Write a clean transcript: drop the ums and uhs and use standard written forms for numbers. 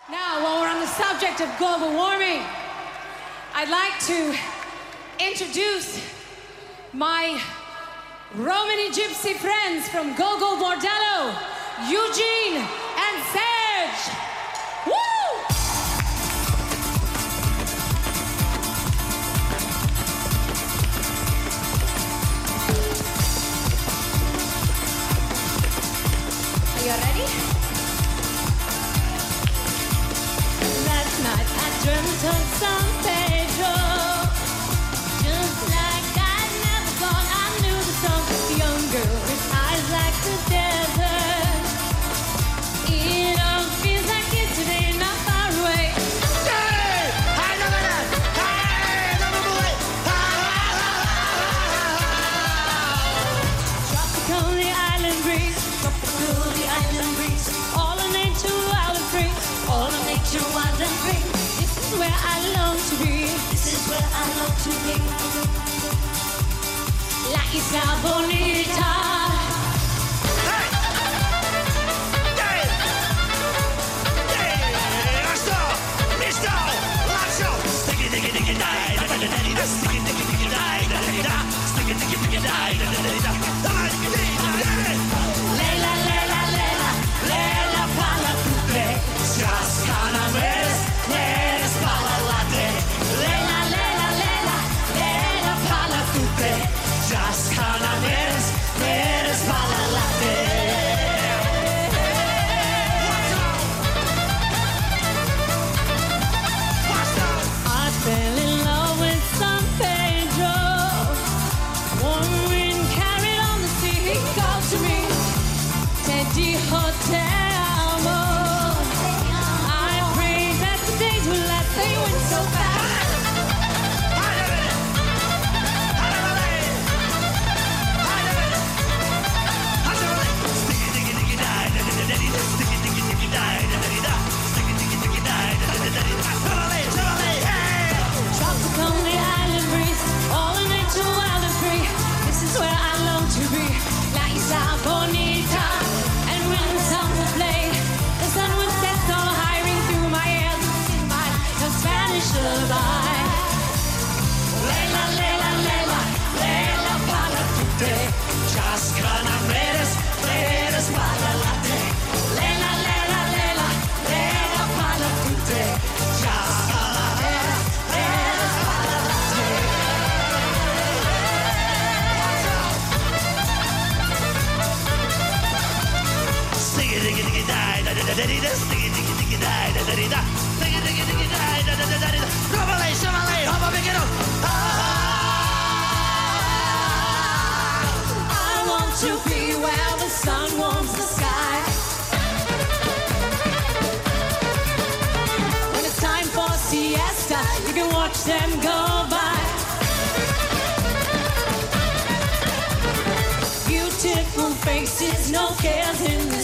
Now, while we're on the subject of global warming, I'd like to introduce my Romany Gypsy friends from Gogo Bordello, Eugene and Serge. Woo! Are you ready? Last night I dreamt of San Pedro. Just like I'd never gone, I knew the song. The young girl with eyes like the desert. It all feels like yesterday, not far away. Tropical the island breeze, tropical the island breeze. All of nature wild and free, all of nature wild and free. This is where I long to be. This is where I long to be. La Isla Bonita. Leila, Leila, Leila, Leila para tutte. Ciascana meres, meres para latte. Leila, Leila, Leila, Leila para tutte. Ciascana meres, meres para latte. I fell in love with San Pedro. Warm wind carried on the sea. He called to me, Te dijo te amo. I prayed that the days would last. They went so fast. Tropical the island breeze, all in nature wild and free. This is where I long to be, La Isla Bonita. And when the sun would play, the sun would set so high, ring through my ears and sing my the Spanish lullaby. Leila, Leila, Leila, Leila para tutte. Ciascana meres, meres para latte. Leila, Leila, Leila, Leila para tutte. Ciascana meres, meres para latte. I want to be where the sun warms the sky. When it's time for siesta, you can watch them go by. Beautiful faces, no cares in